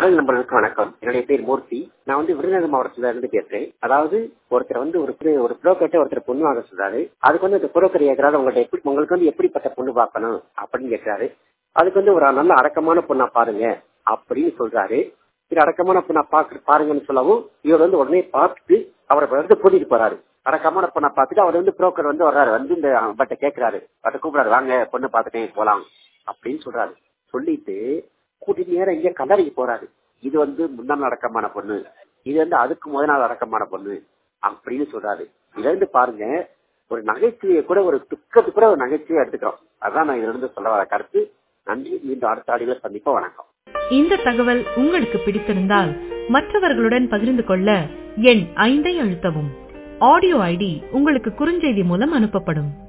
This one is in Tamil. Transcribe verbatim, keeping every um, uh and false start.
குரல் நம்பர்களுக்கு வணக்கம். என்னுடைய பேர் மூர்த்தி. நான் வந்து விருதுநகர் மாவட்டத்துல இருந்து பேசுறேன். அதாவது ஒருத்தர் வந்து ஒரு ஒரு புரோக்கர்ட்ட ஒருத்தர் பொண்ணு வாங்க சொல்றாரு. அதுக்கு வந்து அந்த புரோக்கர் கேட்கறாரு, உங்கள்ட்ட எப்படி உங்களுக்கு வந்து எப்படிப்பட்ட பொண்ணு பார்க்கணும் அப்படின்னு கேட்கிறாரு. அதுக்கு வந்து ஒரு நல்ல அடக்கமான பொண்ணா பாருங்க அப்படின்னு சொல்றாரு. இது அடக்கமான பொண்ணா பாக்கு பாருங்கன்னு சொல்லவும் இவர் வந்து உடனே பார்த்துட்டு அவரை வந்து கூட்டிட்டு போறாரு. அடக்கமான பொண்ணா பார்த்துட்டு அவர் வந்து புரோக்கர் வந்து வர்றாரு. வந்து இந்த பட்ட கேட்கிறாரு, பட்ட கூப்பிடாரு, வாங்க பொண்ணு பார்த்துட்டேன் போலாம் அப்படின்னு சொல்றாரு. சொல்லிட்டு கூட்டிட்டு நேரம் இங்க கல்லறைக்கு போறாரு. இது வந்து முன்னாள் அடக்கமான பொண்ணு, இது வந்து அதுக்கு முதல் நாள் அடக்கமான பொண்ணு அப்படின்னு சொல்றாரு. இதுல இருந்து பாருங்க, ஒரு நகைச்சுவையை கூட ஒரு துக்கத்துக்கு கூட ஒரு நகைச்சுவையை எடுத்துக்கிறோம். அதான் நான் இதுல இருந்து சொல்ல வர கருத்து. நன்றி. மீண்டும் அடுத்த ஆடியோல சந்திப்போம். வணக்கம். இந்த தகவல் உங்களுக்கு பிடித்திருந்தால் மற்றவர்களுடன் பகிர்ந்து கொள்ள எண் ஐந்தை அழுத்தவும். ஆடியோ ஐடி உங்களுக்கு குறுஞ்செய்தி மூலம் அனுப்பப்படும்.